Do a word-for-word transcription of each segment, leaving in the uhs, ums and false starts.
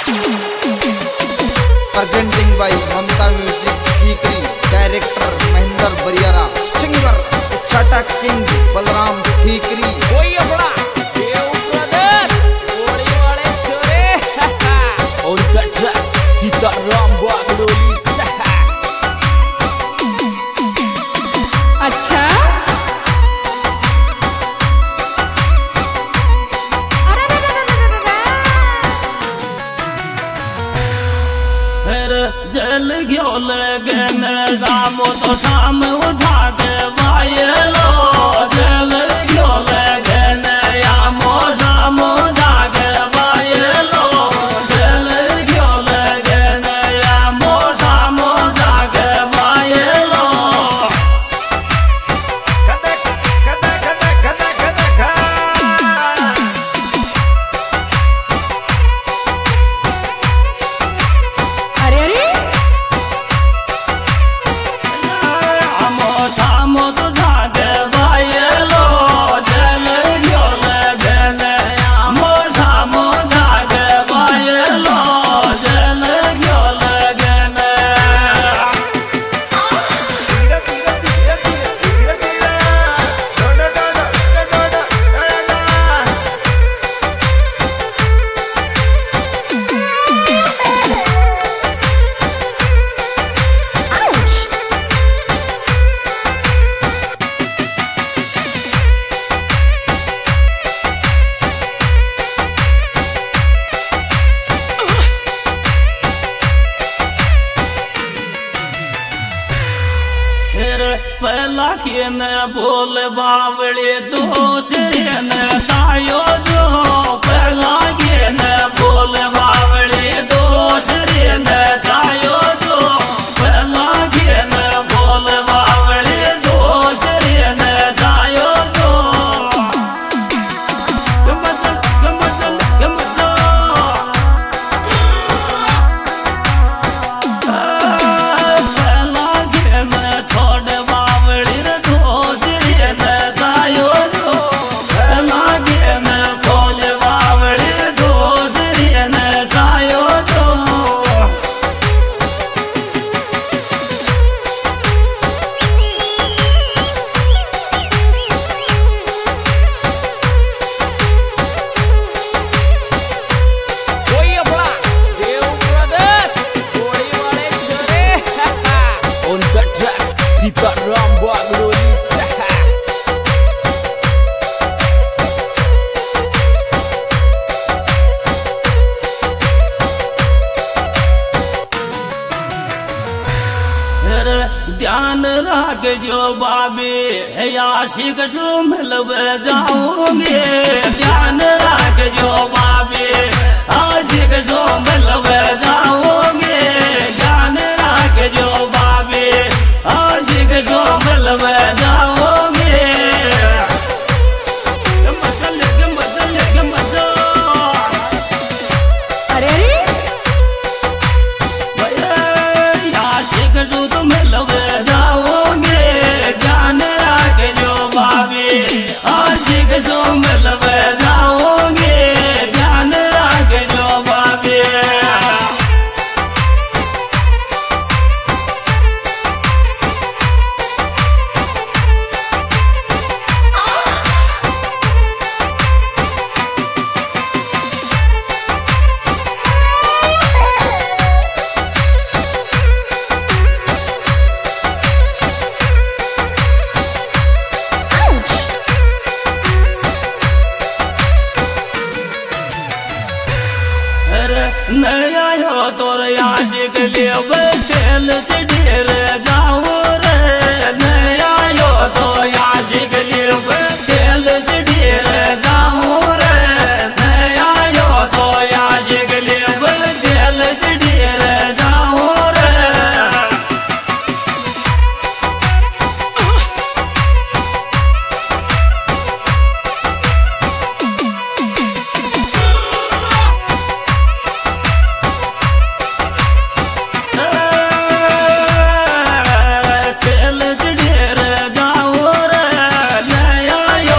Presenting by Mamta music Thikri, director Mahendra Bariyara, singer Chhata king Balram Thikri. कोई अपना देव प्रदेश गोली वाले छोरे और दट्टा सीताराम बागडोली। अच्छा जल गयो लगन शामो तो शाम उठा के वायलो जल गयो लगन यामो शाम उठा के वायलो जल गयो लगन यामो शाम उठा के वायलो। खदा खदा खदा खदा खदा खा अरे अरे पहला के न बोल बावड़े दूसरे न तायो जो पहला के न बोल बावड़े दूसरे न तायो जो पहला के न बोल बावड़े दूसरे न तायो जो गमतल गमतल गमतल पहला के न छोड़ सीताराम बागडोली। ध्यान रख जो बाबे आशिक सो मिलब जाओगे ध्यान रख जो बाबे आशिक सो मिलब जाओगे ध्यान रख जो बाबे आशिक सो मिलब जाओगे। गमतल गमतल गमतल अरे अरे आशिक सो तो मिलब जाओगे ध्यान रख जो बाबे आशिक सो मिलब जाओगे ध्यान रख जो बाबे। नया हो तोर आशिक ले तेल से ढेर जाओ रे नया हो तो आशिक ले तेल से ढेर जाओ रे नया हो तो आशिक ले तेल से ढेर जाओ रे। तेल से ढेर जाओ रे नया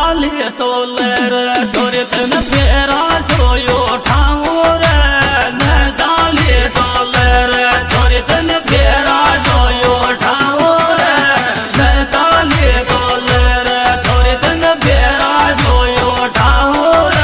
चाले तो लर छोरे तन फेरा सोयो ठाऊ रे न चाले तो लर छोरे तन फेरा सोयो ठाऊ रे न चाले तो लर छोरे तन फेरा सोयो ठाऊ रे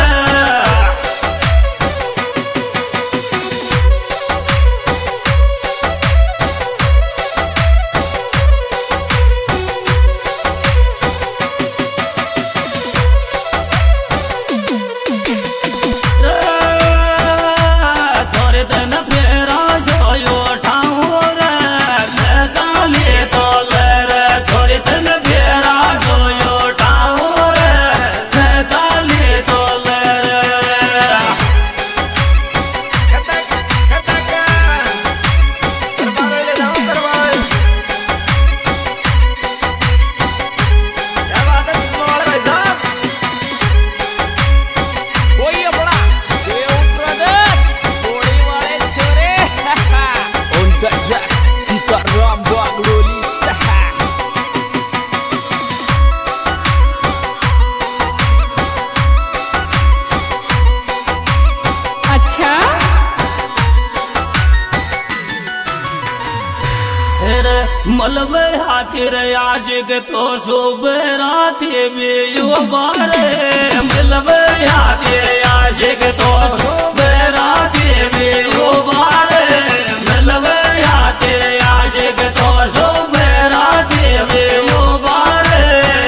मलबे हाथिर आशिक तो सुबेरा थे यो बारे मलबे हाथिर आशिक तो सुबेरा थे यो बारे मलबे हाथिर आशिक तो सुबेरा थे यो बारे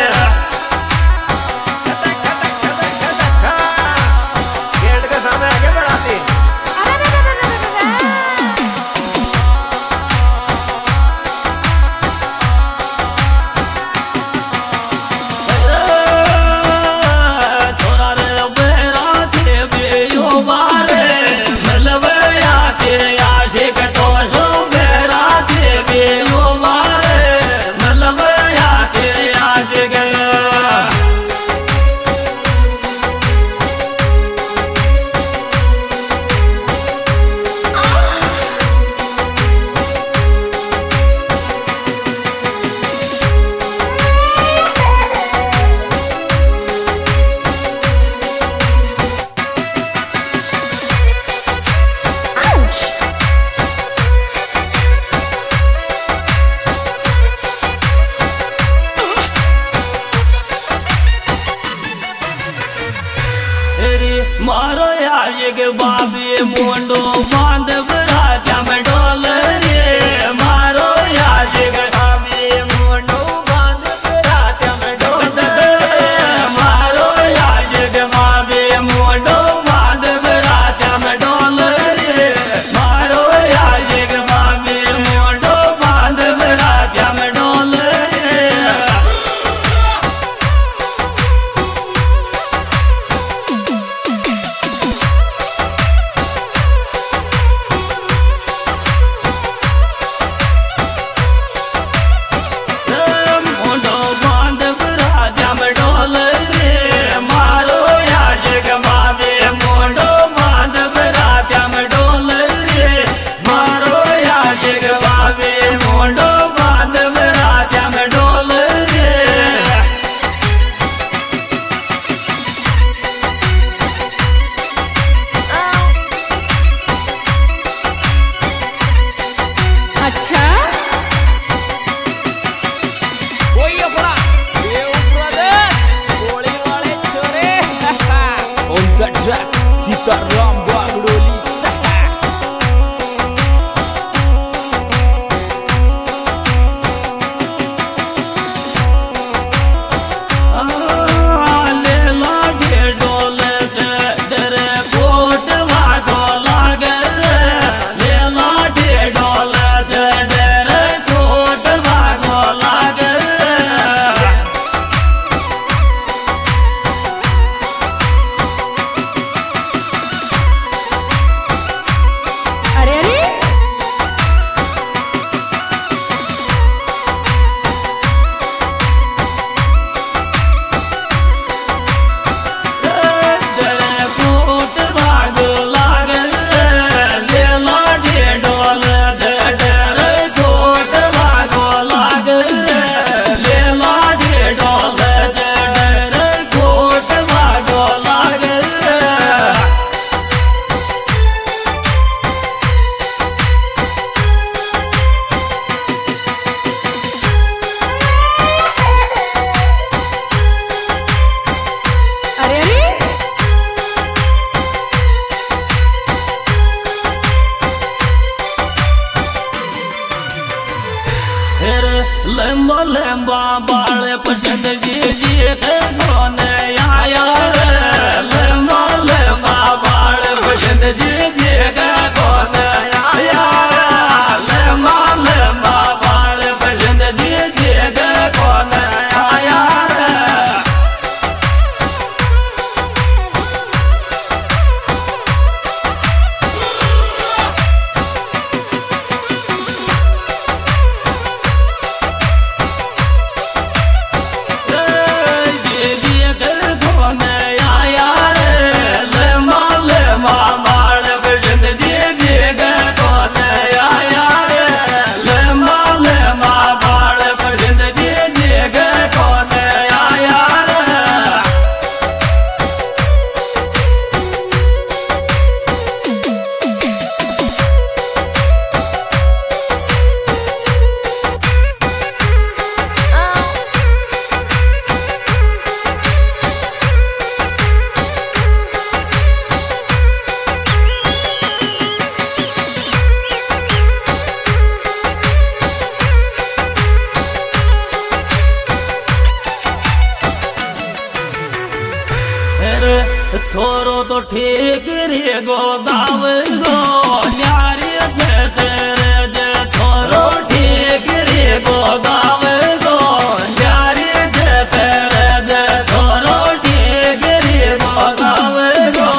गेट के सामने आगे बढ़ाते मारो आशिक बाबी मोंडो बांध बरात्या में डोल रे मारो आशिक बाबी मोंडो बांध बरात्या में डोल मारो आशिक बाबी मोंडो बांध बरात्या में डोल रे मारो आशिक बाबी मोंडो बांध बरात्या में डोल रे सीताराम बागड़ोली लंबा लंबा बाल पसंद जी जी के कौन आया रे लंबा लंबा बाल पसंद जी जी के कौन आया रे लंबा लंबा बाल पसंद जी जी के कौन आया रे छोरो तो ठीक रे गो गाव गो न्यारी थे तेरे जे छोरो ठीक रे गो गाव गो न्यारी थे तेरे जे छोरो ठीक रे गो गाव गो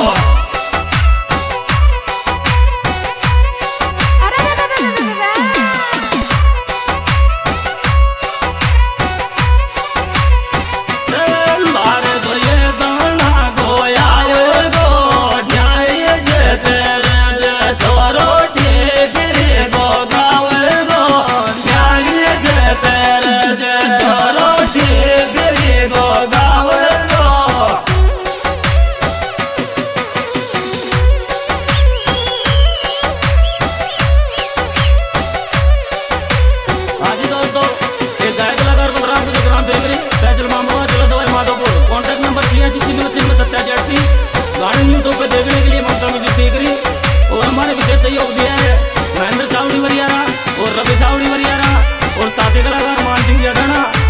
गाने यूट्यूब पे देखने के लिए ममता म्यूजिक सीकरी और हमारे विशेष सहयोग दिया है महेंद्र चावड़ी वरियारा और रवि चावड़ी वरियारा और साथी कलाकार मान सिंह जगाना।